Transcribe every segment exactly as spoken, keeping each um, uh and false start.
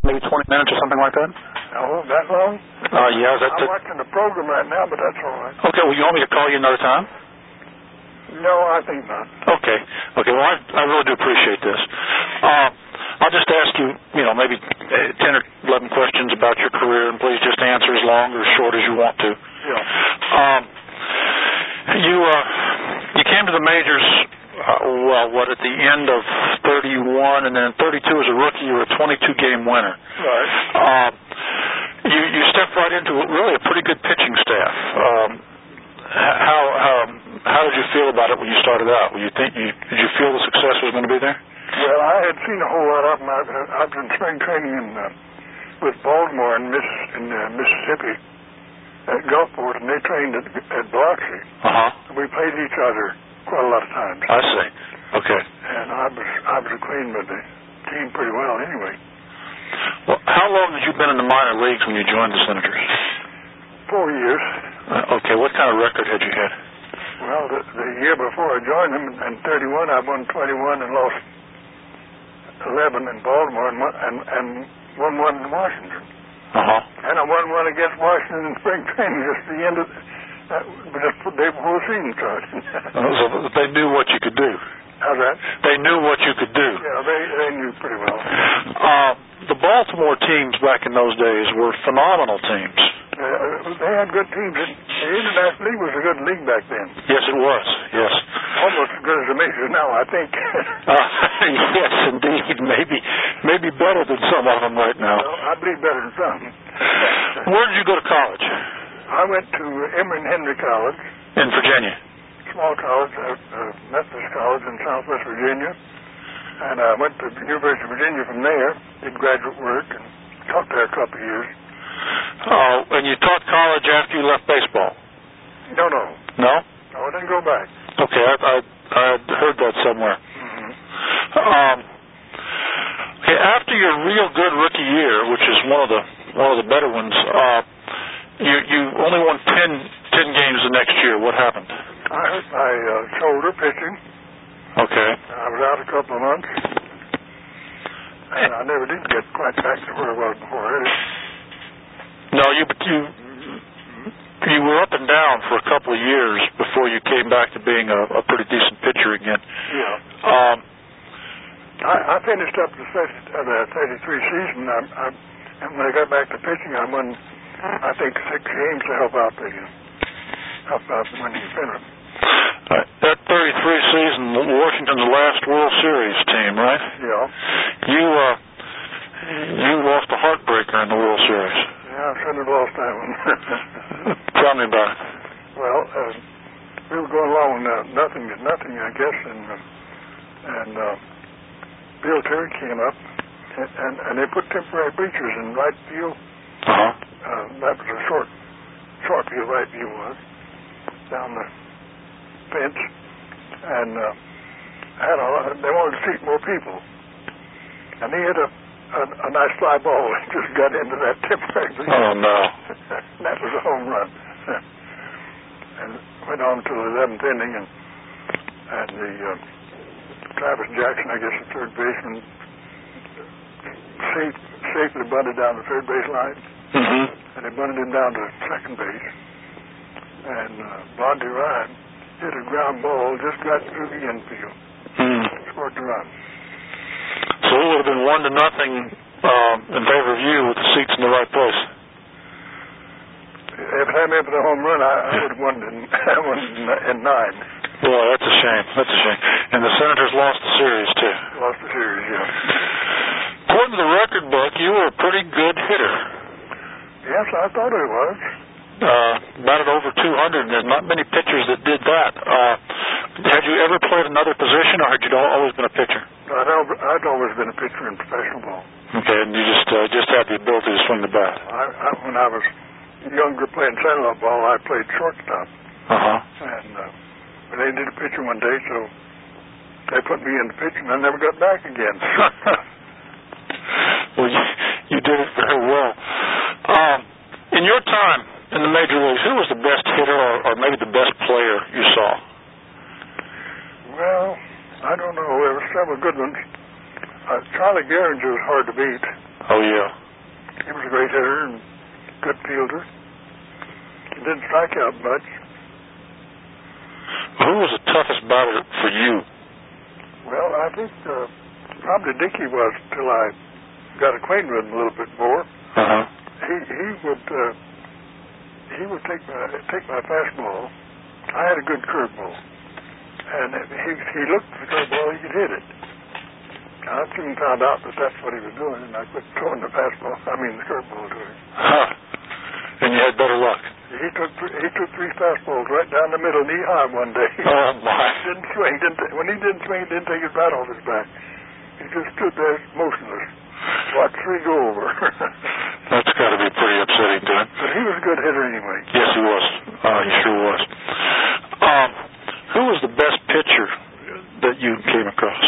maybe twenty minutes or something like that? Oh, that long? Uh, yeah. Is that I'm watching the program right now, but that's all right. Okay, well, you want me to call you another time? No, I think not. Okay. Okay, well, I, I really do appreciate this. Uh, I'll just ask you, you know, maybe ten or eleven questions about your career, and please just answer as long or as short as you want to. Yeah. Um, you, uh, you came to the majors, uh, well, what, at the end of thirty-one, and then thirty-two as a rookie, you were a twenty-two game winner. Right. Uh, you, you stepped right into really a pretty good pitching staff. Um, how, how, how did you feel about it when you started out? Were you think you, did you feel the success was going to be there? Well, I had seen a whole lot of them. I've, I've been spring training in, uh, with Baltimore in, Miss, in uh, Mississippi at Gulfport, and they trained at, at Biloxi. Uh-huh. We played each other quite a lot of times. I see. Okay. And I was I was acquainted with the team pretty well anyway. Well, how long had you been in the minor leagues when you joined the Senators? Four years. Uh, okay. What kind of record had you had? Well, the, the year before I joined them, in thirty-one, I won twenty-one and lost eleven in Baltimore, and and, and won one in Washington. Uh-huh. And I won one against Washington in spring training just the end of uh, just the day before the season started. So they knew what you could do. How's that? They knew what you could do. Yeah, they they knew pretty well. Uh, the Baltimore teams back in those days were phenomenal teams. Uh, they had good teams. The International League was a good league back then. Yes, it was. Yes. Almost as good as the majors now, I think. uh, yes, indeed. Maybe, maybe better than some of them right now. Well, I believe better than some. Where did you go to college? I went to Emory and Henry College. In Virginia. Small college, uh, uh, Methodist College in Southwest Virginia. And I went to the University of Virginia from there, did graduate work, and taught there a couple of years. Oh, and you taught college after you left baseball? No, no. No? No, I didn't go back. Okay, I I, I heard that somewhere. Mm-hmm. Um, okay, after your real good rookie year, which is one of the one of the better ones, uh, you you only won ten, ten games the next year. What happened? I hurt my uh, shoulder pitching. Okay. I was out a couple of months, and I never did get quite back to where I was before. No, you but you you were up and down for a couple of years before you came back to being a, a pretty decent pitcher again. Yeah. Um, I, I finished up the, uh, the thirty-three season, I, I, and when I got back to pitching, I won, I think, six games to help out the help out the winning pennant. Uh, that thirty-three season, Washington's last World Series team, right? Yeah. You uh, you lost a heartbreaker in the World Series. Yeah, I shouldn't have lost that one. Tell me about it. Well, uh, we were going along uh, nothing to nothing, I guess, and uh, and uh, Bill Terry came up, and, and, and they put temporary bleachers in right field. Uh-huh. Uh, that was a short, short field right field was, down the fence, and uh, had a lot, they wanted to seat more people, and he hit a A, a nice fly ball and just got into that temporary bleacher. Oh, no. That was a home run. And went on to the eleventh inning, and, and the uh, Travis Jackson, I guess the third baseman, safe, safely bunted down the third base line, mm-hmm. and they bunted him down to second base. And uh, Blondie Ryan hit a ground ball, just got through the infield, mm. scored the run. So it would have been one to nothing uh, in favor of you with the seats in the right place. If it hadn't been for the home run, I, I would have won in, won in nine. Boy, that's a shame. That's a shame. And the Senators lost the series, too. Lost the series, yeah. According to the record book, you were a pretty good hitter. Yes, I thought I was. Uh, batted over two hundred, and there's not many pitchers that did that. Uh, had you ever played another position, or had you always been a pitcher? I'd, I'd always been a pitcher in professional ball. Okay, and you just uh, just had the ability to swing the bat. I, I, when I was younger playing Sandlot ball, I played shortstop. Uh-huh. And uh, but they did a pitcher one day, so they put me in the pitcher, and I never got back again. Well, you, you did it very well. Um, in your time in the major leagues, who was the best hitter or, or maybe the best player you saw? Well, I don't know. There were several good ones. Uh, Charlie Gehringer was hard to beat. Oh, yeah. He was a great hitter and good fielder. He didn't strike out much. Who was the toughest batter for you? Well, I think uh, probably Dickie was till I got acquainted with him a little bit more. Uh-huh. He he would uh, he would take my take my fastball. I had a good curveball, and he he looked at the curveball, he could hit it. I soon found out that that's what he was doing, and I quit throwing the fastball. I mean the curveball to him. Huh. And you had better luck. He took he took three fastballs right down the middle, knee high one day. Oh my! Didn't swing. Didn't when he didn't swing, he didn't take his bat off his back. He just stood there motionless. Watch three go over. That's got to be pretty upsetting to him. But he was a good hitter anyway. Yes, he was. Uh, he sure was. Um, who was the best pitcher that you came across?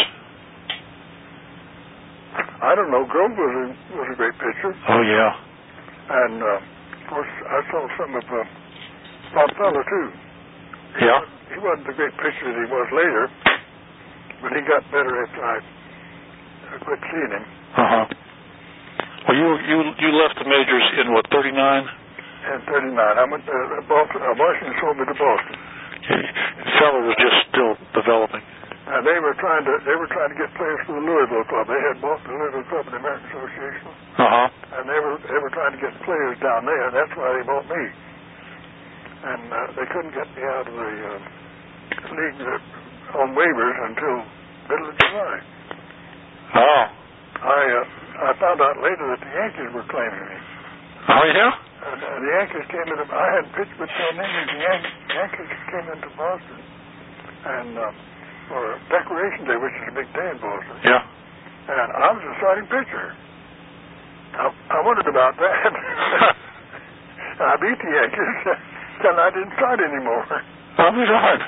I don't know. Grove was a was a great pitcher. Oh yeah. And uh, of course, I saw some of uh, Bob Feller too. He Yeah. wasn't, he wasn't the great pitcher that he was later, but he got better after I, I quit seeing him. Uh huh. Well, you you you left the majors in what, thirty-nine? And thirty-nine, I went to uh, Boston. Uh, Washington sold me to Boston. Feller was just still developing. And they were trying to they were trying to get players for the Louisville Club. They had bought the Louisville Club in the American Association. Uh huh. And they were they were trying to get players down there. That's why they bought me. And uh, they couldn't get me out of the uh, league uh, on waivers until middle of July. Oh. I uh, I found out later that the Yankees were claiming me. Oh yeah. And uh, the Yankees came into. I had pitched with ten innings. The Yan- Yankees came into Boston, and uh, for Decoration Day, which is a big day in Boston. Yeah. And I was a starting pitcher. I, I wondered about that. I beat the Yankees, and I didn't start anymore. I'll be darned.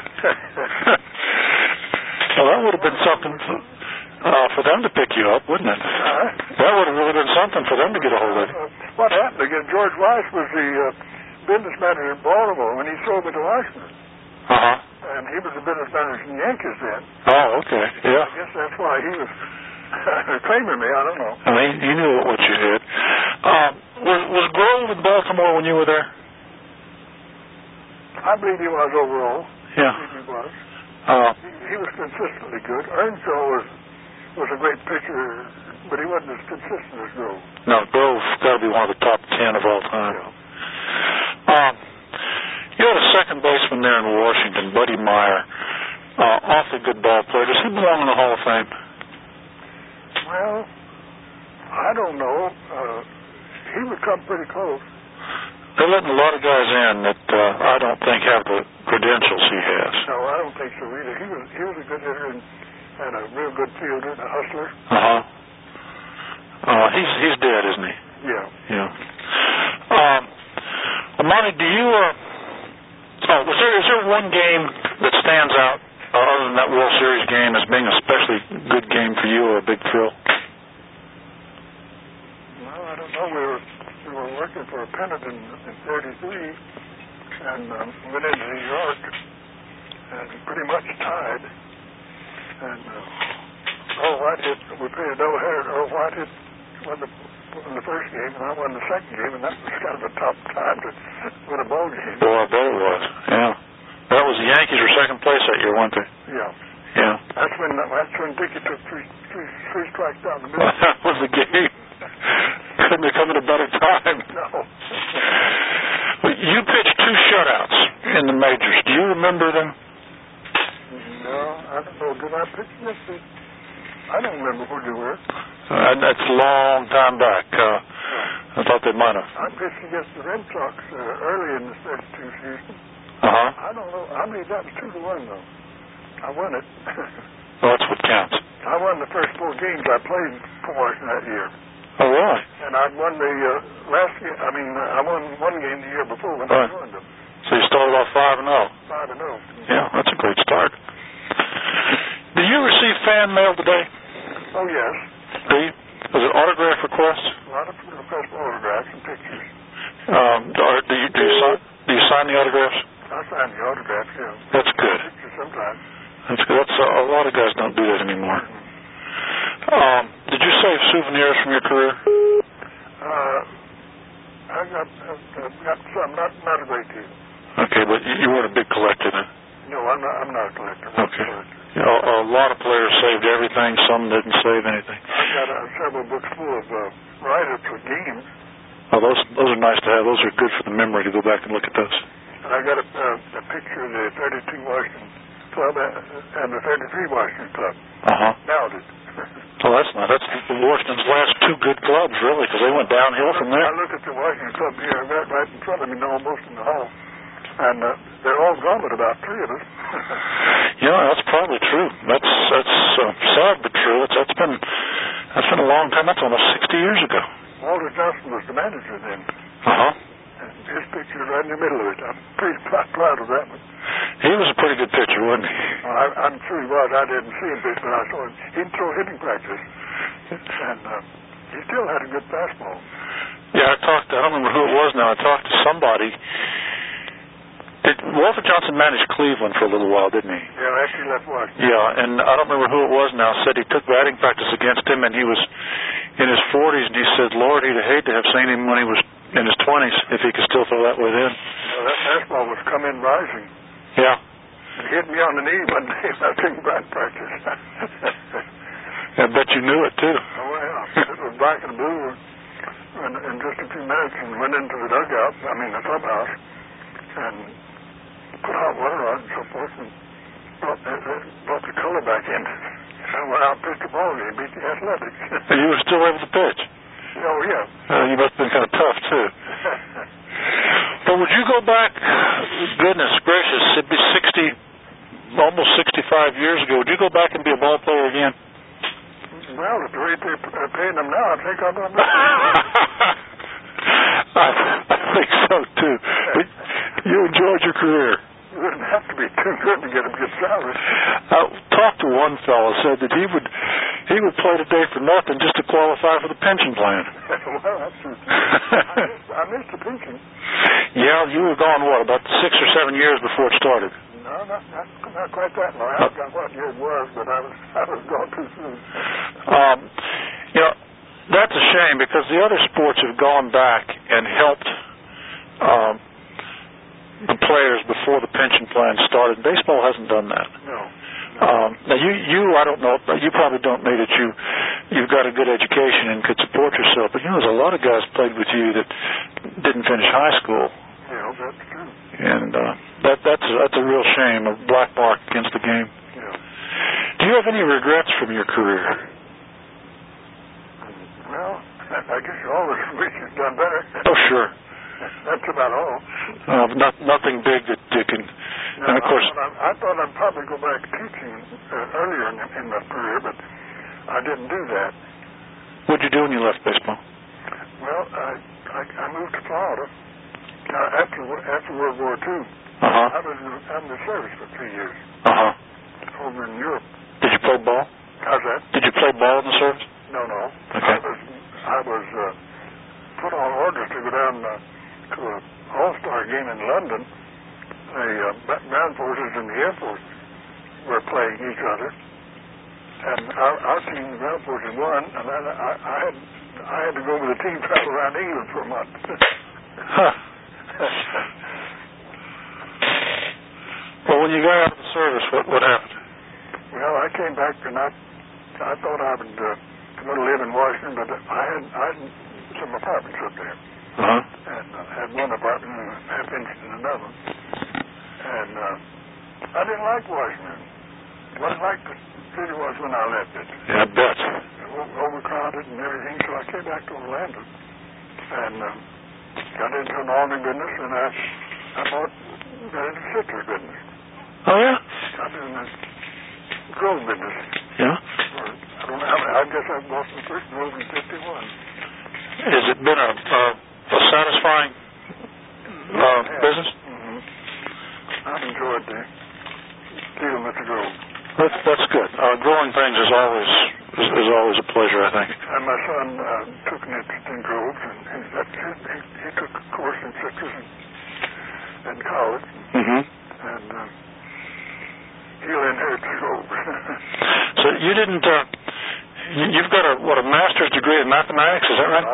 Well, that would have been something for, uh, for them to pick you up, wouldn't it? Uh, That would have really been something for them to get a hold of you. uh, what happened again? George Weiss was the uh, business manager in Baltimore when he sold me to Washington. Uh-huh. And he was the business manager in the Yankees then. Oh, okay. Yeah. I guess that's why he was claiming me. I don't know. I mean, he knew what you did. Um, was, was Grove in Baltimore when you were there? I believe he was overall. Yeah. I believe he was. Uh, He, he was consistently good. Earnshaw was was a great pitcher, but he wasn't as consistent as Grove. no, Grove's got to be one of the top ten of all time. Yeah. Um, you had a second baseman there in Washington, Buddy Meyer. Uh, awfully good ball player. Does he belong in the Hall of Fame? Well, I don't know. Uh, he would come pretty close. They're letting a lot of guys in that uh, I don't think have the credentials he has. No, I don't think so either. He was he was a good hitter and, and a real good fielder and a hustler. Uh-huh. Uh, he's he's dead, isn't he? Yeah. Yeah. Um, well, Monty, do you, uh, oh, was there, is there one game that stands out uh, other than that World Series game as being a especially good game for you or a big thrill? Well, I don't know. We were we were working for a pennant in, in thirty-three, and um, went into New York, and pretty much tied. And uh, Earl Whitehead, we played a doubleheader. Earl Whitehead won the won the first game, and I won the second game, and that was kind of a tough time to win a ball game. Oh, I bet it was. Yeah. That was the Yankees were second place that year, weren't they? Yeah. Yeah. That's when that's when Dickie took three three three strikes down the middle. That was the game. Couldn't have come at a better time. No. Well, you pitched two shutouts in the majors. Do you remember them? No, I don't know. Did I pitch this? I don't remember who they were. Uh, that's a long time back. Uh, I thought they might have. I pitched against the Red Sox uh, early in the thirty-two season. Uh-huh. I don't know. I believe that was two to one though. I won it. Well, that's what counts. I won the first four games I played for Washington that year. Oh, really? And I won the uh, last year. I mean, uh, I won one game the year before when Right. I joined them. So you started off five and zero. Five and zero. Yeah, that's a great start. Do you receive fan mail today? Oh yes. Do you? Was it autograph requests? A lot of requests for autographs and pictures. Um, or do you do you sign do you sign the autographs? I sign the autographs. Yeah. That's good. Pictures sometimes. That's good. That's uh, a lot of guys don't do that anymore. Um, did you save souvenirs from your career? Uh, I got, uh, got some, not, not a great deal. Okay, but you weren't a big collector then? No, I'm not, I'm not a collector. I'm okay. A, collector. You know, a lot of players saved everything. Some didn't save anything. I've got uh, several books full of uh, write-ups for games. Oh, those those are nice to have. Those are good for the memory to go back and look at those. And I got a, uh, a picture of the thirty-two Washington Club and the thirty-three Washington Club. Uh-huh. Mounted. Well, that's not. That's Washington's last two good clubs, really, because they went downhill from there. I look at the Washington Club here, right, right in front of me, almost in the hall, and uh, they're all gone but about three of us. Yeah, that's probably true. That's that's uh, sad but true. It's, that's been that's been a long time. That's almost sixty years ago. Walter Johnson was the manager then. Uh-huh. And his picture is right in the middle of it. I'm pretty proud of that one. He was a pretty good pitcher, wasn't he? Well, I, I'm sure he was. I didn't see him pitch, but I saw him. He'd throw hitting practice. And uh, he still had a good fastball. Yeah, I talked to, I don't remember who it was now. I talked to somebody. Did, Walter Johnson managed Cleveland for a little while, didn't he? Yeah, after he left Washington. Yeah, and I don't remember who it was now. Said he took batting practice against him, and he was in his forties, and he said, Lord, he'd hate to have seen him when he was in his twenties, if he could still throw that way then. Well, that fastball was come in rising. Yeah. It hit me on the knee one day when I was taking batting practice. I bet you knew it, too. Oh, yeah. It was black and blue. And in just a few minutes, and went into the dugout, I mean the clubhouse, and put hot water on and so forth, and brought, uh, brought the color back in. I went out and pitched the ball game, beat the Athletics. And you were still able to pitch? Oh, yeah. Uh, you must have been kind of tough, too. But would you go back, goodness gracious, it'd be sixty, almost sixty-five years ago, would you go back and be a ball player again? Well, at the rate they're paying them now, I think I'm going to I, I think so, too. But you enjoyed your career. You wouldn't have to be too good to get a good salary. I talked to one fellow, said that he would he would play today for nothing just to qualify for the pension plan. Well, that's true. I missed, I missed the pension. Yeah, you were gone, what, about six or seven years before it started? No, not, not, not quite that long. I forgot what year it was, but I was, I was gone too soon. Um, you know, that's a shame because the other sports have gone back and helped um, the players before the pension plan started. Baseball hasn't done that. No. Um, now, you, you, I don't know, you probably don't know that you, you've got a good education and could support yourself, but you know, there's a lot of guys played with you that didn't finish high school. Yeah, that's true. And uh, that, that's, that's a real shame, a black mark against the game. Yeah. Do you have any regrets from your career? Well, I guess you always wish you'd done better. Oh, sure. That's about all. Uh, not, nothing big that you can... No, and of course... I thought, I, I thought I'd probably go back teaching uh, earlier in, in my career, but I didn't do that. What did you do when you left baseball? Well, I I, I moved to Florida uh, after after World War Two. Uh-huh. I was in the service for three years. Uh-huh. Over in Europe. Did you play ball? How's that? Did you play ball in the service? No, no. Okay. I was I was uh, put on orders to go down uh, to an All-Star game in London. The uh, ground forces and the Air Force were playing each other, and our, our team, the ground forces, won. And then I, I had I had to go with the team travel around England for a month. Huh. Well, when you got out of the service, what what happened? Well, I came back and I I thought I would uh, go to live in Washington, but I had I had some apartments up there. Uh-huh. And I had one apartment and half interest in another. And uh, I didn't like Washington. It wasn't like the city was when I left it. Yeah, I bet. O- overcrowded and everything, so I came back to Orlando. And uh, got into an army business, and I, I bought, got into citrus business. Oh, yeah? Got in the grove business. Yeah? Or, I don't know how many, I guess I bought the first grove in fifty-one. Has it been a, a, a satisfying uh, yeah. business? Mm-hmm. I've enjoyed the dealing with the grove. That's, that's good. Uh, growing things is always is, is always a pleasure, I think. And my son uh, took an interest in groves, and he, that, he, he took a course in citrus in, in college. Mm-hmm. And uh, he'll inherit the grove. So you didn't... Uh, you, you've got a, what, a master's degree in mathematics, is that right? No.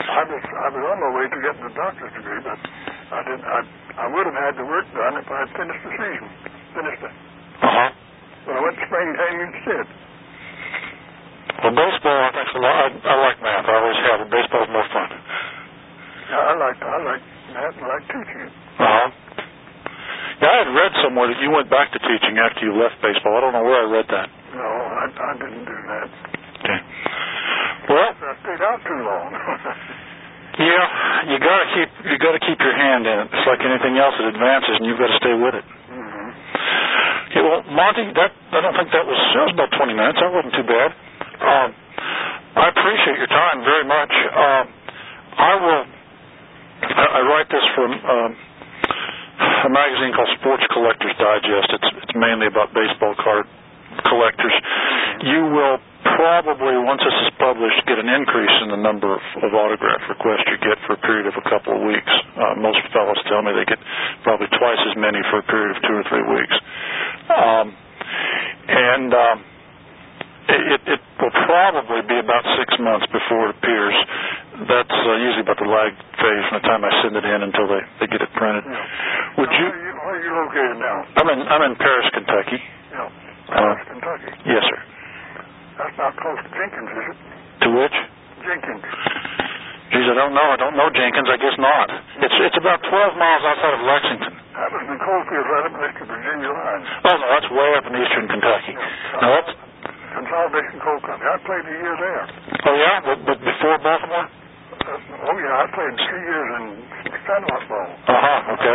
I was I was on my way to getting a doctor's degree, but I didn't. I I would have had the work done if I had finished the season. Finished it. Uh huh. But I went to spring training instead. Well, baseball, I think, a lot. I, I like math. I always have. But baseball's more fun. Yeah, I like I like math and I like teaching it. Uh huh. Yeah, I had read somewhere that you went back to teaching after you left baseball. I don't know where I read that. No, I, I didn't do that. Okay. Well, I stayed out too long. yeah, you gotta keep you gotta keep your hand in it. It's like anything else; it advances, and you've got to stay with it. Mm-hmm. Okay, well, Monty, that I don't think that was that was about twenty minutes. That wasn't too bad. Um, I appreciate your time very much. Um, I will. I, I write this for um, a magazine called Sports Collectors Digest. It's it's mainly about baseball card collectors. You will probably, once this is published, get an increase in the number of, of autograph requests you get for a period of a couple of weeks. Uh, most fellows tell me they get probably twice as many for a period of two or three weeks. Um, and um, it, it will probably be about six months before it appears. That's uh, usually about the lag phase from the time I send it in until they, they get it printed. Yeah. Would now, you? Where are you, where are you located now? I'm in I'm in Paris, Kentucky. Yeah, Paris, uh, Kentucky. Yes, sir. That's not close to Jenkins, is it? To which? Jenkins. Geez, I don't know. I don't know Jenkins. I guess not. It's it's about twelve miles outside of Lexington. That was in the coalfield right up next to the Virginia line. Oh, no, that's way up in eastern Kentucky. Yeah. Now, that's... Consolidation Coal Company. I played a year there. Oh, yeah? But, but before Baltimore? Uh, oh, yeah. I played three years in Sandlot Ball. Uh-huh, okay.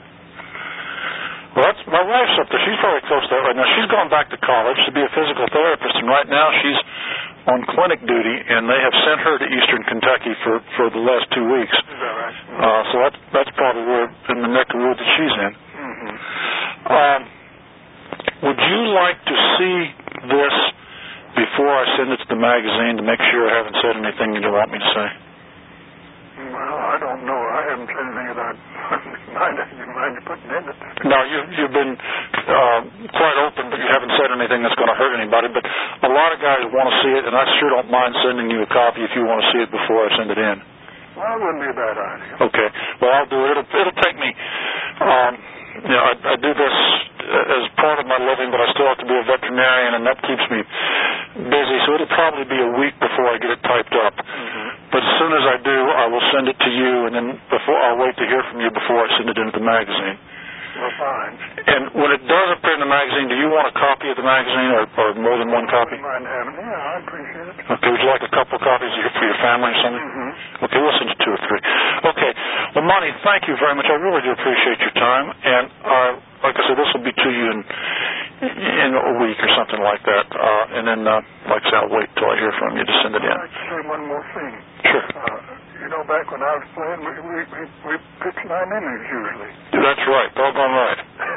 Well, that's, my wife's up there. She's probably close to that right now. She's gone back to college to be a physical therapist, and right now she's on clinic duty, and they have sent her to eastern Kentucky for, for the last two weeks. Is that right? Mm-hmm. Uh, so that's, that's probably where, in the neck of the woods that she's in. Mm-hmm. Um, would you like to see this before I send it to the magazine to make sure I haven't said anything you want me to say? Well, I don't know. I haven't said anything that I mind, you mind putting in it. No, you, you've been uh, quite open, but you haven't said anything that's going to hurt anybody. But a lot of guys want to see it, and I sure don't mind sending you a copy if you want to see it before I send it in. Well, it wouldn't be a bad idea. Okay. Well, I'll do it. It'll, it'll take me... Um, you know, I, I do this as part of my living, but I still have to be a veterinarian, and that keeps me busy. So it'll probably be a week before I get it typed up. Mm-hmm. But as soon as I do, I will send it to you, and then before I'll wait to hear from you before I send it into the magazine. Well, fine. And when it does appear in the magazine, do you want a copy of the magazine, or, or more than one copy? I wouldn't mind having it. Yeah, I appreciate it. Okay, would you like a couple of copies for your family or something? Mm-hmm. Okay, we'll send you two or three. Okay, well, Monty, thank you very much. I really do appreciate your time, and uh, like I said, this will be to you in in a week or something like that, uh, and then, uh, like I said, I'll wait till I hear from you to send it in. I'd like to say one more thing. Sure. Uh, you know, back when I was playing, we, we, we, we pitched nine innings usually. That's right, doggone right.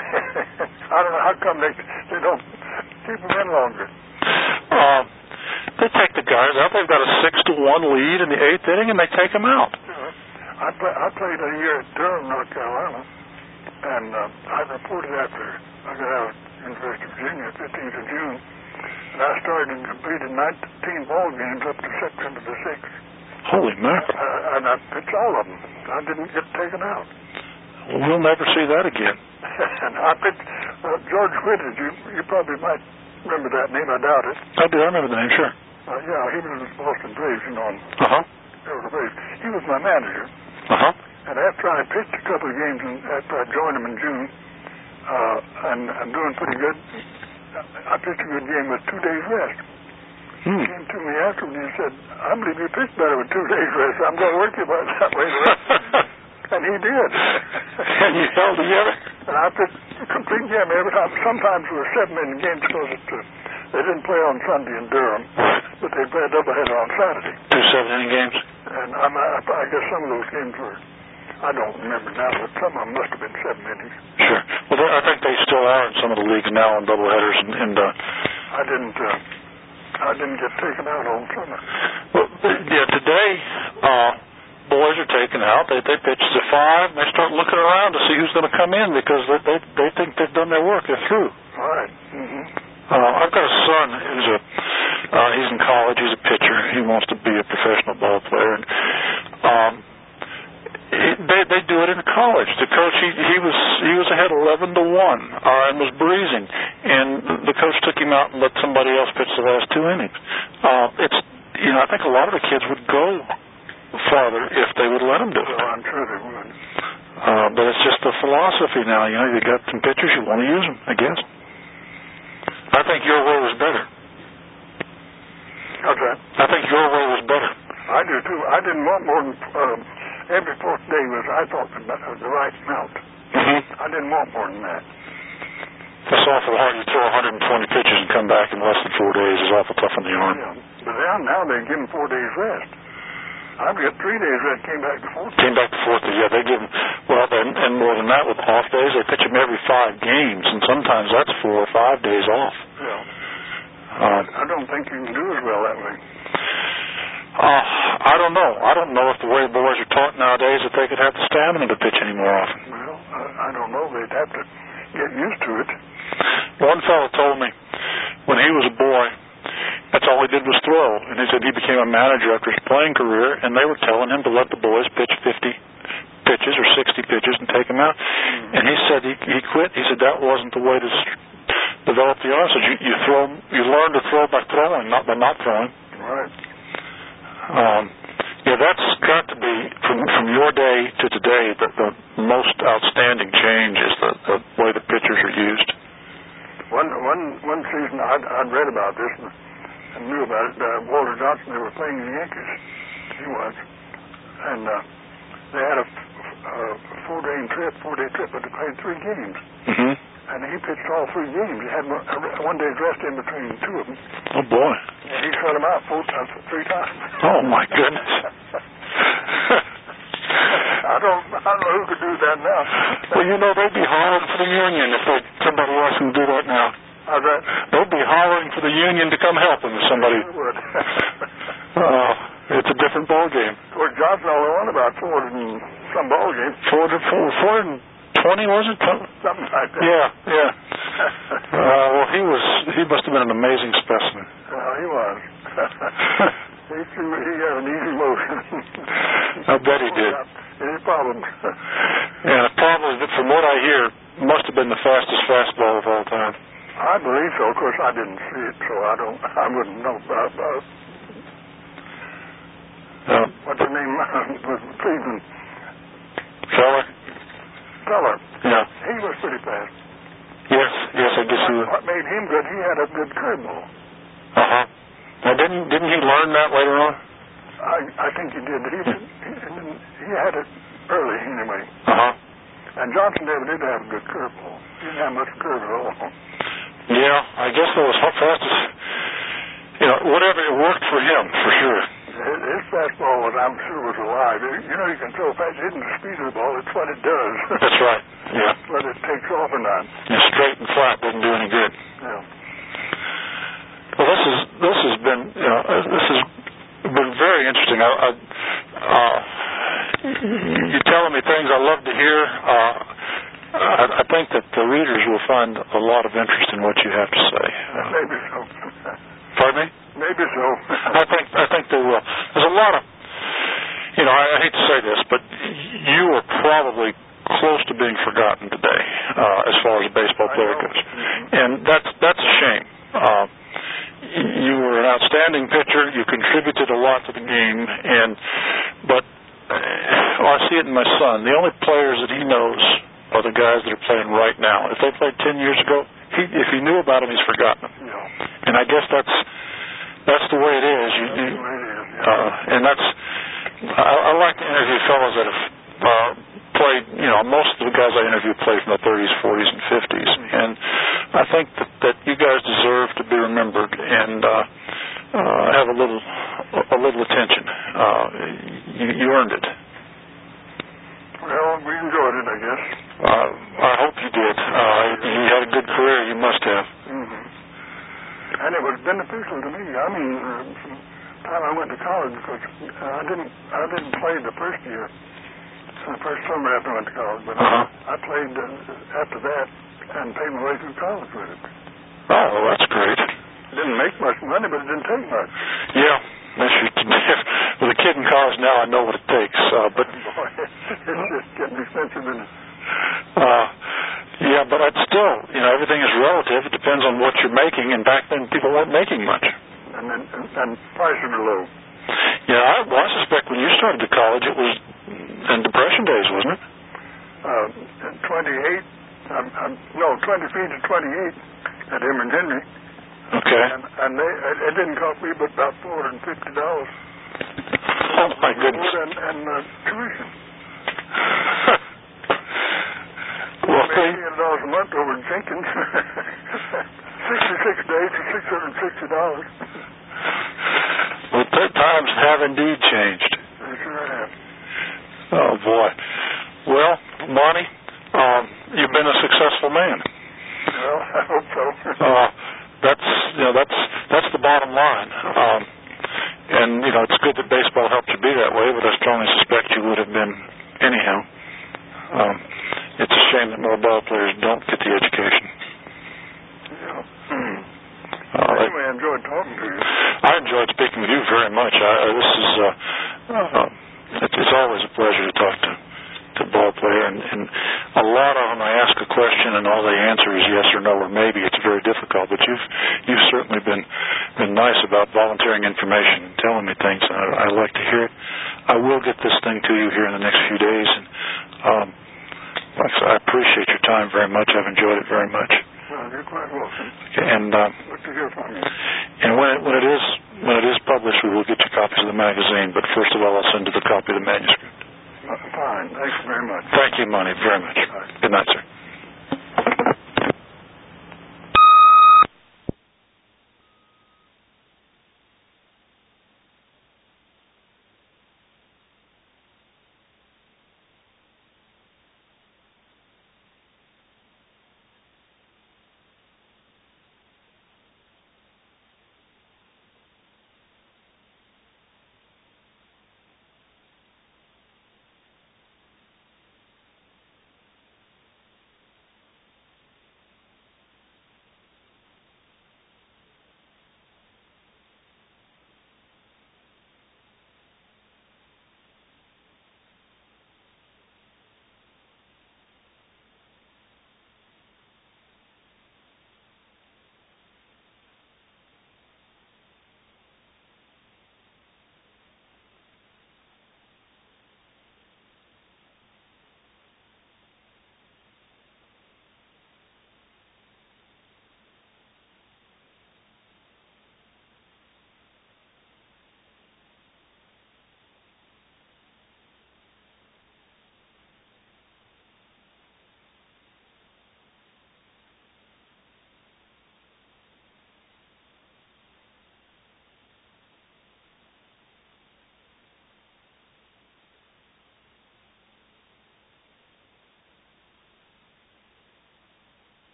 I don't know how come they, they don't keep them in longer. Uh, they take the guys out. They've got a six to one lead in the eighth inning, and they take them out. Uh, I, play, I played a year at Durham, North Carolina, and uh, I reported after I got out of University of Virginia, fifteenth of June, and I started and completed nineteen ball games up to September the sixth. Holy mackerel. Uh, and I pitched all of them. I didn't get taken out. Well, we'll never see that again. And I pitched uh, George Whitters. You, you probably might remember that name. I doubt it. I do. I remember the name, sure. Uh, yeah, he was with Boston Braves, you know. Uh-huh. The Braves. He was my manager. Uh-huh. And after I pitched a couple of games, and after I joined him in June, uh, and I'm doing pretty good, I pitched a good game with two days rest. Hmm. He came to me afterward and he said, I believe you pitched better with two days rest. I'm going to work you about it that way. And he did. And you held together? And I pitched a complete game every time. Sometimes it was seven-inning games because it, uh, they didn't play on Sunday in Durham, but they played doubleheader on Saturday. Two seven-inning games? And I'm, I, I guess some of those games were, I don't remember now, but some of them must have been seven innings. Sure. Well, I think they still are in some of the leagues now on doubleheaders, and, and uh, I didn't, uh, I didn't get taken out all summer. Well, yeah, today, uh, boys are taken out. They they pitch to five, and they start looking around to see who's going to come in because they they, they think they've done their work. They're through. Right. Mm-hmm. Uh, I've got a son who's a uh, he's in college. He's a pitcher. He wants to be a professional ball player. And, Um, They they do it in college. The coach he he was he was ahead eleven to one uh, and was breezing, and the coach took him out and let somebody else pitch the last two innings. Uh, it's you know I think a lot of the kids would go farther if they would let them do it. Well, I'm sure they would. Uh, but it's just a philosophy now. You know, you got some pitchers, you want to use them. I guess. I think your way was better. How's that? I think your way was better. I do too. I didn't want more than. Um, Every fourth day was, I thought, the, the right amount. Mm-hmm. I didn't want more than that. That's awful hard. You throw one hundred twenty pitches and come back in less than four days. It's awful tough on the arm. Yeah. But now, now they give them four days rest. I've got three days rest, came back to fourth. Came back to fourth. Yeah, they give them, well, and, and more than that with off days. They pitch them every five games, and sometimes that's four or five days off. Yeah. Uh, I don't think you can do as well that way. Uh, I don't know. I don't know if the way boys are taught nowadays that they could have the stamina to pitch any more often. Well, I, I don't know. They'd have to get used to it. One fellow told me when he was a boy, that's all he did was throw. And he said he became a manager after his playing career, and they were telling him to let the boys pitch fifty pitches or sixty pitches and take them out. Mm-hmm. And he said he, he quit. He said that wasn't the way to develop the arm. So you, you throw, you learn to throw by throwing, not by not throwing. Right. Um, yeah, that's got to be, from from your day to today, the, the most outstanding change is the, the way the pitchers are used. One one one season I'd, I'd read about this and, and knew about it. Uh, Walter Johnson, they were playing the Yankees. He was. And uh, they had a, a four-day trip, four-day trip, but they played three games. Mm-hmm. And he pitched all three games. He had one, one day's rest in between two of them. Oh, boy. And he shut them out four times, three times. Oh, my goodness. I don't I don't know who could do that now. Well, you know, they'd be hollering for the union if they, somebody else can do that now. How's that? They'd be hollering for the union to come help them if somebody... They would. uh, it's a different ball game. Of course, Johnson only won about four hundred and some ball games. Four hundred, four, four hundred twenty, was it? Something like that. Yeah, yeah. uh, well, he was, he must have been an amazing specimen. Well, he was. he, he had an easy motion. I bet he did. Any problems? Yeah, probably, from what I hear, must have been the fastest fastball of all time. I believe so. Of course, I didn't see it, so I don't, I wouldn't know about it. Uh, What's the name? Was Cleveland. Feller? Feller. Yeah. He was pretty fast. Yes, yes, I guess he was. What made him good, he had a good curveball. Uh-huh. Now, didn't, didn't he learn that later on? I, I think he did. He, he, he had it early, anyway. Uh-huh. And Johnson never did have a good curveball. He didn't have much curve at all. Yeah, I guess that was how fast as, you know, whatever, it worked for him, for sure. His, his fastball, was, I'm sure, was alive. You know, you can throw fast. It isn't the speed of the ball. It's what it does. That's right, yeah. Whether it takes off or not. Yeah, straight and flat doesn't do any good. Yeah. Well, this is, this has been, you know, this has been very interesting. I, I, uh, you're telling me things I love to hear. Uh, I, I think that the readers will find a lot of interest in what you have to say. Uh, Maybe so. Pardon me? Maybe so. I think I think they will. There's a lot of, you know, I, I hate to say this, but you are probably close to being forgotten today uh, as far as a baseball player goes, and that's that's a shame. Uh, you were an outstanding pitcher. You contributed a lot to the game, and but uh, oh, I see it in my son. The only players that he knows are the guys that are playing right now. If they played ten years ago, he, if he knew about them, he's forgotten them. Yeah. And I guess that's that's the way it is. You, That's you, the way it is, yeah. uh, and that's I, I like to interview fellows that have uh, played. You know, most of the guys I interview played from the thirties, forties, and fifties, and I think that, that you guys deserve to be remembered and uh, uh, have a little a little attention. Uh, you, you earned it. Well, we enjoyed it, I guess. Uh, I hope you did. Uh, you had a good career. You must have. Mm-hmm. And it was beneficial to me. I mean, uh, from the time I went to college, because uh, I didn't I didn't play the first year, the first summer after I went to college, but Uh-huh. I, I played uh, after that and paid my way through college with it. Oh, well, that's great. It didn't make much money, but it didn't take much. Yeah. With a kid kid in college now, I know what it takes. Uh, but Boy, it's just getting expensive, isn't it? Uh, yeah, but it's still, you know, everything is relative. It depends on what you're making, and back then people weren't making much. And then, and, and prices are low. Yeah, I, well, I suspect when you started to college, it was in Depression days, wasn't it? Uh, twenty-eight, um, um, no, twenty feet to twenty-eight at Emory Henry. Okay. And, and they, it didn't cost me but about four hundred fifty dollars. Oh, my goodness. And, and uh, tuition. Well, I made eight hundred dollars a month over in Jenkins. sixty-six days for six hundred sixty dollars. Well, th- times have indeed changed. They sure have. Oh, boy. Well, Monty, um, you've been a successful man. Well, I hope so. uh, that's, you know, that's, that's the bottom line. Um, and, you know, it's good that baseball helped you be that way, but I strongly suspect you would have been anyhow. Um, it's a shame that more ball players don't get the education. Yeah. Uh, anyway, I enjoyed talking to you. I enjoyed speaking with you very much. I, uh, this is, uh, uh, it, it's always a pleasure to talk to, to a ball player, and, and a lot of them I ask a question and all they answer is yes or no or maybe. It's very difficult, but you've you've certainly been been nice about volunteering information and telling me things, and I, I like to hear it. I will get this thing to you here in the next few days, and um, like I said, I appreciate your time very much. I've enjoyed it very much. Well, you're quite welcome. Okay, and uh, Good to hear from you. and when it, when it is when it is published, we will get you copies of the magazine. But first of all, I'll send you the copy of the manuscript. Uh, fine. Thanks very much. Thank you, Monty, very much. Bye. Good night, sir.